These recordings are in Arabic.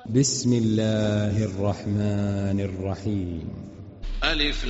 بسم الله الرحمن الرحيم. ألف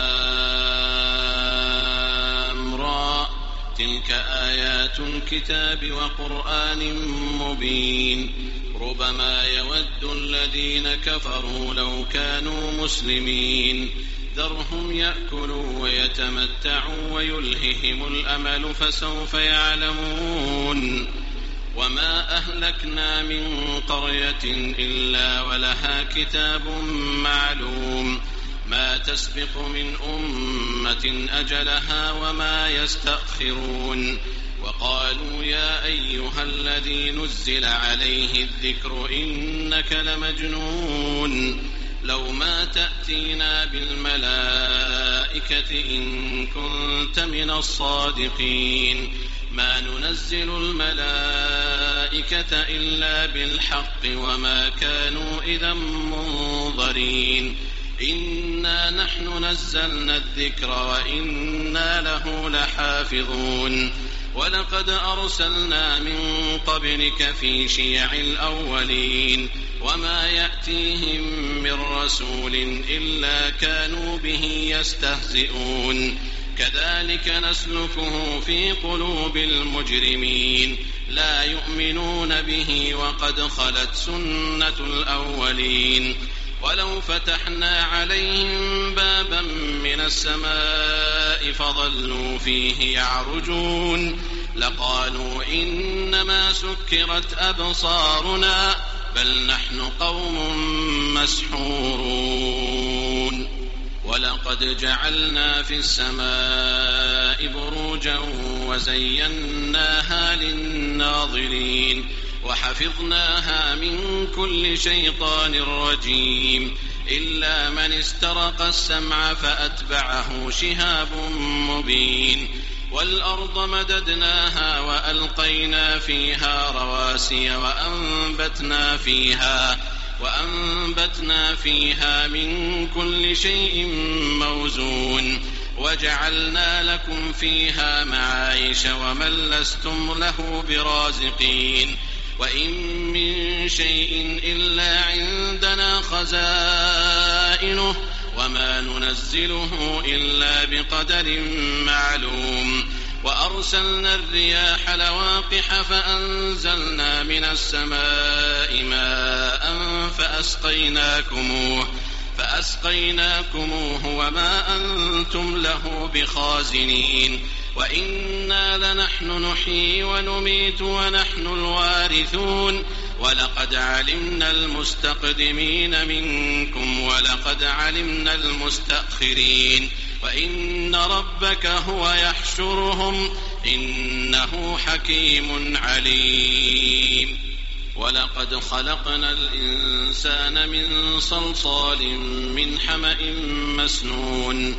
لام را، تلك آيات الكتاب وقرآن مبين. ربما يود الذين كفروا لو كانوا مسلمين، ذرهم يأكلوا ويتمتعوا ويلههم الأمل فسوف يعلمون. وما أهلكنا من قرية إلا ولها كتاب معلوم، ما تسبق من أمة أجلها وما يستأخرون. وقالوا يا أيها الذي نزل عليه الذكر إنك لمجنون، لو ما تأتينا بالملائكة إن كنت من الصادقين، ما ننزل الملائكة إلا بالحق وما كانوا إذا منظرين. إنا نحن نزلنا الذكر وإنا له لحافظون. ولقد أرسلنا من قبلك في شيع الأولين، وما يأتيهم من رسول إلا كانوا به يستهزئون. كذلك نسلكه في قلوب المجرمين، لا يؤمنون به وقد خلت سنة الأولين. ولو فتحنا عليهم بابا من السماء فظلوا فيه يعرجون لقالوا إنما سكرت أبصارنا بل نحن قوم مسحورون. ولقد جعلنا في السماء بروجا وزيناها للناظرين وحفظناها من كل شيطان رجيم إلا من استرق السمع فأتبعه شهاب مبين. والأرض مددناها وألقينا فيها رواسي وأنبتنا فيها من كل شيء موزون وجعلنا لكم فيها معايش ومن لستم له برازقين. وإن من شيء إلا عندنا خزائنه وما ننزله إلا بقدر معلوم. وأرسلنا الرياح لواقح فأنزلنا من السماء ماء فأسقيناكموه وما أنتم له بخازنين. وإنا لنحن نحيي ونميت ونحن الوارثون. ولقد علمنا المستقدمين منكم ولقد علمنا المستأخرين. وإن ربك هو يحشرهم إنه حكيم عليم. ولقد خلقنا الإنسان من صلصال من حمأ مسنون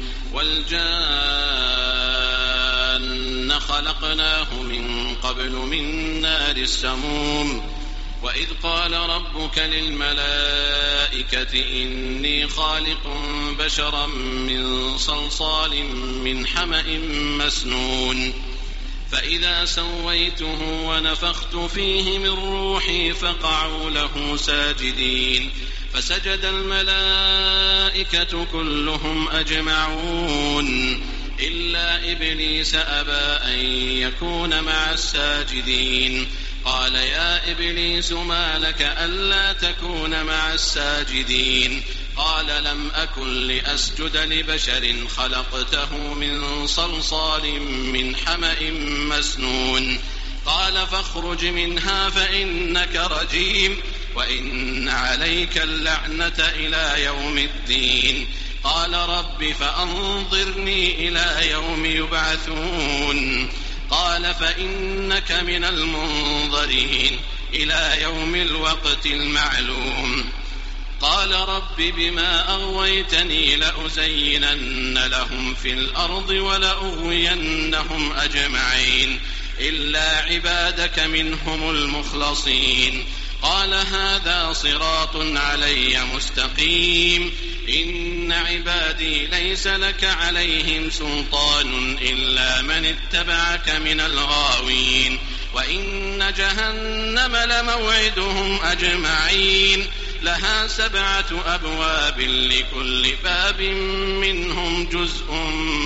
والجان خلقناه من قبل من نار السموم. وإذ قال ربك للملائكة إني خالق بشرا من صلصال من حمأ مسنون فإذا سويته ونفخت فيه من روحي فقعوا له ساجدين فسجد الملائكة كلهم أجمعون إلا إبليس أبى أن يكون مع الساجدين. قال يا إبليس ما لك ألا تكون مع الساجدين؟ قال لم أكن لأسجد لبشر خلقته من صلصال من حمأ مسنون. قال فاخرج منها فإنك رجيم وإن عليك اللعنة إلى يوم الدين. قال رب فأنظرني إلى يوم يبعثون. قال فإنك من المنظرين إلى يوم الوقت المعلوم. قال رب بما أغويتني لأزينن لهم في الأرض ولأغوينهم أجمعين إلا عبادك منهم المخلصين. قال هذا صراط علي مستقيم. إن عبادي ليس لك عليهم سلطان إلا من اتبعك من الغاوين. وإن جهنم لموعدهم أجمعين لها 7 أبواب لكل باب منهم جزء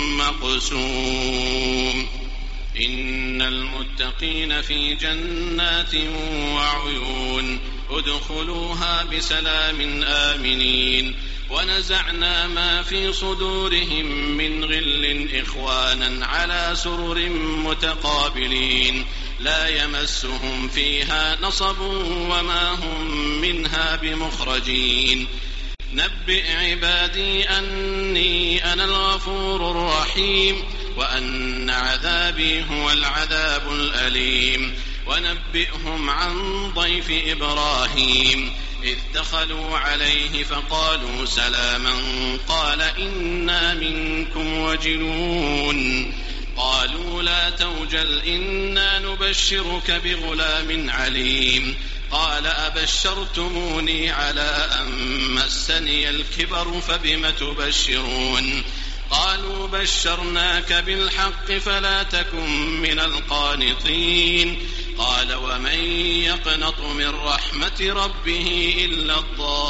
مقسوم إن المتقين في جنات وعيون ادخلوها بسلام آمنين ونزعنا ما في صدورهم من غل إخوانا على سرر متقابلين لا يمسهم فيها نصب وما هم منها بمخرجين نبئ عبادي أني أنا الغفور الرحيم وأن عذابي هو العذاب الأليم ونبئهم عن ضيف إبراهيم إذ دخلوا عليه فقالوا سلاما قال إنا منكم وجلون قالوا لا توجل إنا نبشرك بغلام عليم قال أبشرتموني على أن مسني الكبر فبم تبشرون قالوا بشرناك بالحق فلا تكن من القانطين قال ومن يقنط من رحمة ربه إلا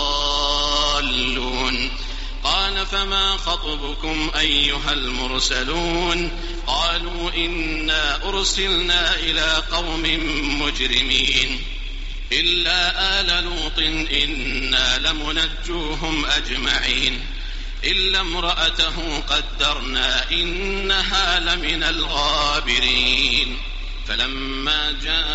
الضالون قال فما خطبكم أيها المرسلون قالوا إنا أرسلنا إلى قوم مجرمين إلا آل لوط إنا لمنجوهم أجمعين إلا امرأته قدرنا إنها لمن الغابرين فلما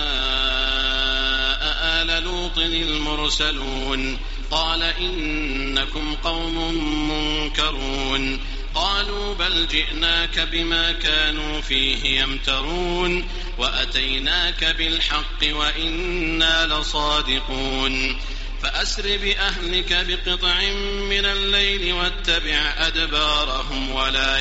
جاء آل لوط المرسلون قال إنكم قوم منكرون قالوا بل جئناك بما كانوا فيه يمترون وأتيناك بالحق وإنا لصادقون فأسر بأهلك بقطع من الليل واتبع أدبارهم ولا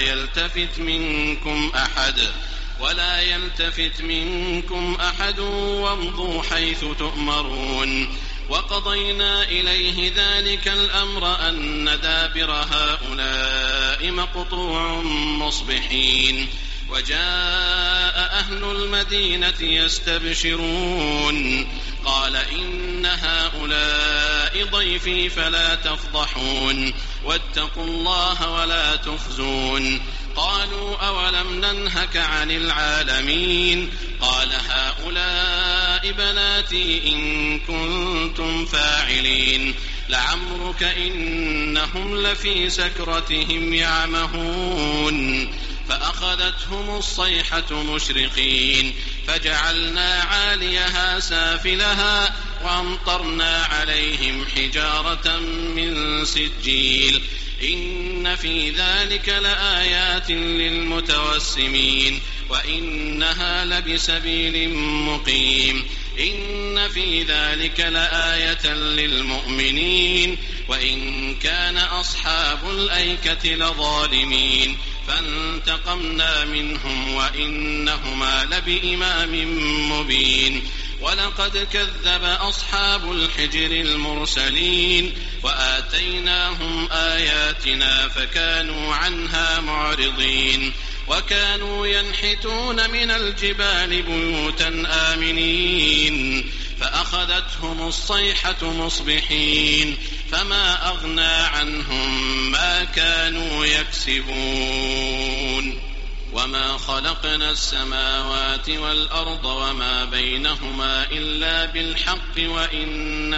يلتفت منكم أحد وامضوا حيث تؤمرون وقضينا إليه ذلك الأمر أن دابر هؤلاء مقطوع مصبحين وجاء أهل المدينة يستبشرون قال إن هؤلاء ضيفي فلا تفضحون واتقوا الله ولا تخزون قالوا أولم ننهك عن العالمين قال هؤلاء بناتي إن كنتم فاعلين لعمرك إنهم لفي سكرتهم يعمهون فأخذتهم الصيحة مشرقين فجعلنا عاليها سافلها وأمطرنا عليهم حجارة من سجيل إن في ذلك لآيات للمتوسمين وإنها لبسبيل مقيم إن في ذلك لآية للمؤمنين وإن كان أصحاب الأيكة لظالمين فانتقمنا منهم وإنهما لبإمام مبين ولقد كذب أصحاب الحجر المرسلين وآتيناهم آياتنا فكانوا عنها معرضين وكانوا ينحتون من الجبال بيوتا آمنين فأخذتهم الصيحة مصبحين فما أغنى عنهم ما كانوا يكسبون وما خلقنا السماوات والأرض وما بينهما إلا بالحق وإن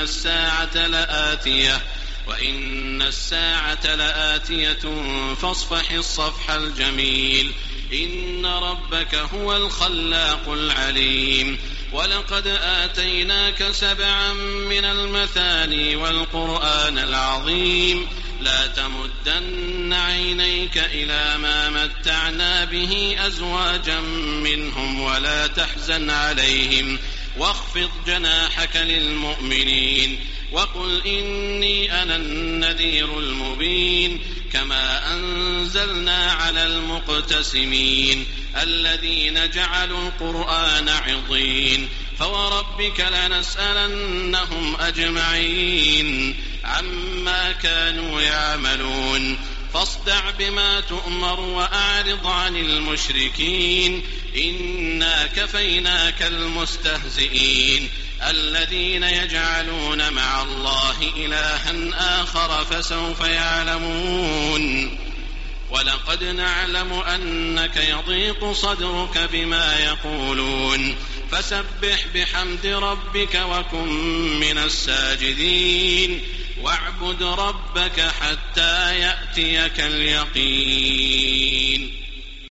الساعة لآتية فاصفح الصفح الجميل إن ربك هو الخلاق العليم ولقد آتيناك 7 من المثاني والقرآن العظيم لا تمدن عينيك إلى ما متعنا به أزواجا منهم ولا تحزن عليهم واخفض جناحك للمؤمنين وقل إني أنا النذير المبين كما أنزلنا على المقتسمين الذين جعلوا القرآن عضين فوربك لنسألنهم أجمعين عما كانوا يعملون فاصدع بما تؤمر وأعرض عن المشركين إنا كفيناك المستهزئين الذين يجعلون مع الله إلها آخر فسوف يعلمون ولقد نعلم أنك يضيق صدرك بما يقولون فسبح بحمد ربك وكن من الساجدين واعبد ربك حتى يأتيك اليقين